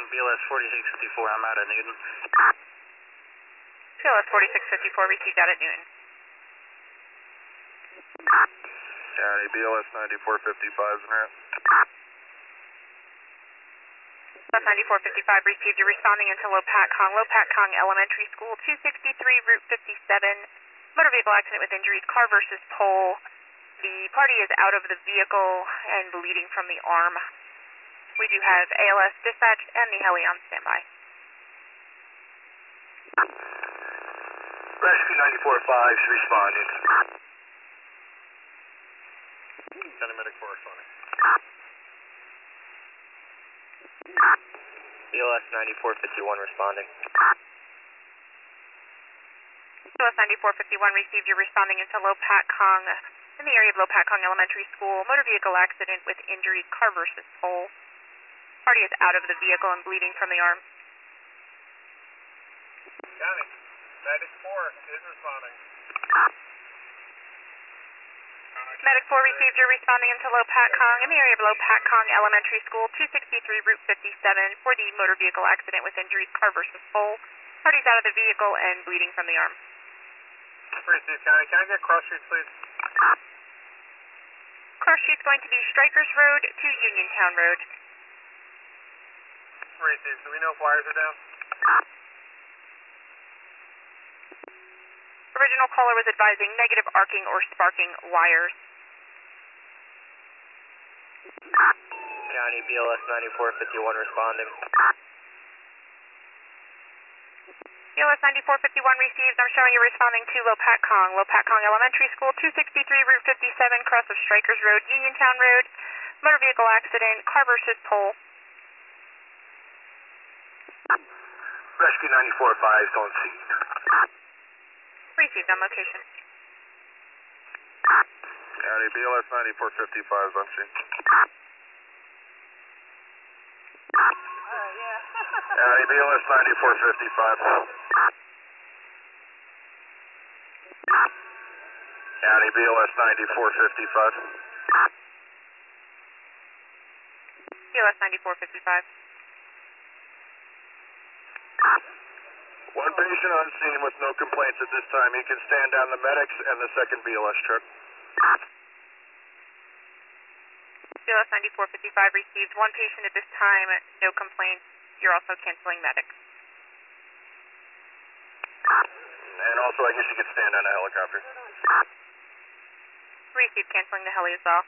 BLS 4654, I'm out of Newton. BLS 4654 received out at Newton. County BLS 9455 en route. BLS 9455 received. You're responding into Lopatcong Elementary School, 263 Route 57. Motor vehicle accident with injuries, car versus pole. The party is out of the vehicle and bleeding from the arm. We do have ALS dispatched and the heli on standby. Rescue 94-5 is responding. County medic 4 responding. BLS 9451 responding. BLS 9451 received. You're responding into Lopatcong, in the area of Lopatcong Elementary School. Motor vehicle accident with injuries, car versus pole. Party is out of the vehicle and bleeding from the arm. County medic 4 is responding. Medic 4 received. You're responding into Lopatcong, in the area of Lopatcong Elementary School, 263 Route 57, for the motor vehicle accident with injuries, car versus pole. Party's out of the vehicle and bleeding from the arm. Receive, County. Can I get cross streets, please? Cross street's going to be Strikers Road to Uniontown Road. Receive. Do we know if wires are down? Original caller was advising negative arcing or sparking wires. County BLS 9451 responding. BLS 9451 received. I'm showing you responding to Lopatcong Elementary School, 263 Route 57, cross of Strikers Road, Uniontown Road. Motor vehicle accident, car versus pole. Rescue 94-5 is on scene. Received on location. County BLS 9455 is on scene. County BLS 9455. County BLS 9455. BLS 9455. One patient on scene with no complaints at this time. He can stand down the medics and the second BLS truck. BLS 9455 received. One patient at this time, no complaints. You're also canceling medics. And also, I guess you could stand on a helicopter. Received, canceling the heli as well.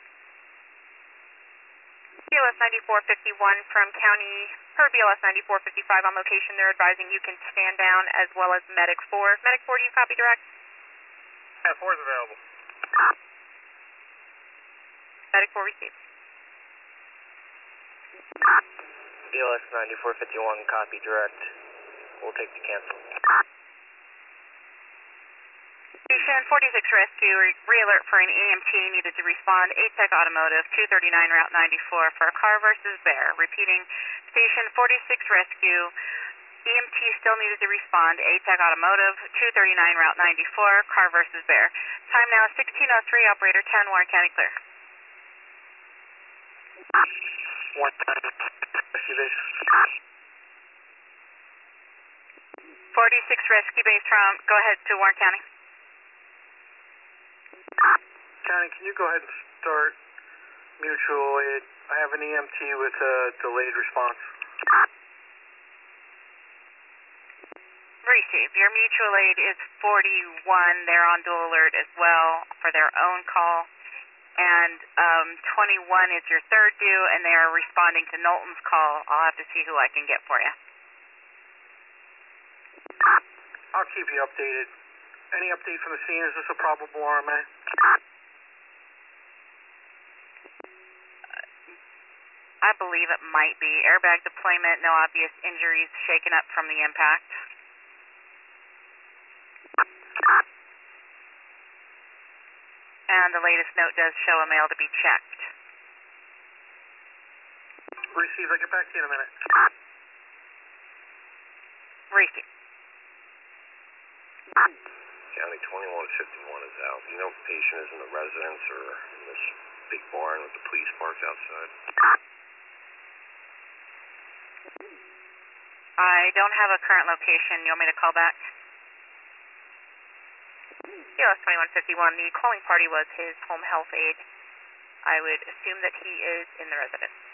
BLS 9451 from County, per BLS 9455 on location, they're advising you can stand down as well as Medic 4. Medic 4, do you copy direct? Yeah, 4 is available. Medic 4 received. BLS 9451 copy direct. We'll take the cancel. Station 46 Rescue, re-alert for an EMT needed to respond. ATEC Automotive, 239 Route 94 for a car versus bear. Repeating, Station 46 Rescue, EMT still needed to respond. ATEC Automotive, 239 Route 94, car versus bear. Time now 16:03, operator 10, Warren County clear. 46 Rescue Base from, go ahead to Warren County. County, can you go ahead and start mutual aid? I have an EMT with a delayed response. Received. Your mutual aid is 41. They're on dual alert as well for their own call. And 21 is your third due, and they are responding to Knowlton's call. I'll have to see who I can get for you. I'll keep you updated. Any update from the scene? Is this a probable RMA? I believe it might be. Airbag deployment, no obvious injuries shaken up from the impact. And the latest note does show a male to be checked. Receive, I'll get back to you in a minute. Receive. County 2151 is out. Do you know if the patient is in the residence or in this big barn with the police parked outside? I don't have a current location. You want me to call back? CLS 2151, the calling party was his home health aide. I would assume that he is in the residence.